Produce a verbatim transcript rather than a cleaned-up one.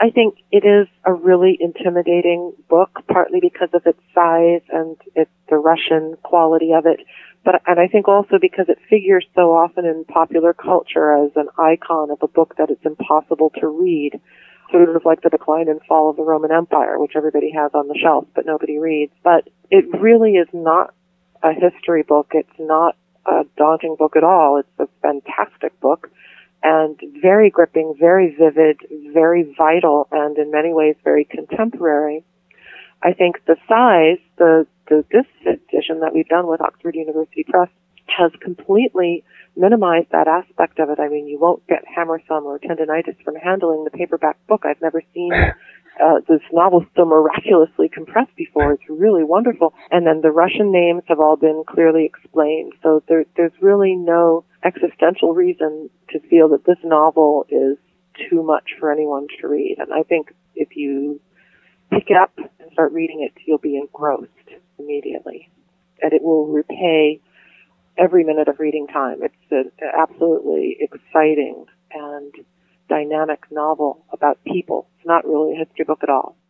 I think it is a really intimidating book, partly because of its size and it's the Russian quality of it, but and I think also because it figures so often in popular culture as an icon of a book that it's impossible to read, sort of like the Decline and Fall of the Roman Empire, which everybody has on the shelf but nobody reads. But it really is not a history book. It's not a daunting book at all. It's a fantastic book, and very gripping, very vivid, very vital, and in many ways very contemporary. I think the size, the, the this edition that we've done with Oxford University Press has completely minimized that aspect of it. I mean, you won't get hammer-thumb or tendinitis from handling the paperback book. I've never seen uh, this novel so miraculously compressed before. It's really wonderful. And then the Russian names have all been clearly explained. So there, there's really no existential reason to feel that this novel is too much for anyone to read. And I think if you pick it up and start reading it, you'll be engrossed immediately. And it will repay every minute of reading time. It's an absolutely exciting and dynamic novel about people. It's not really a history book at all.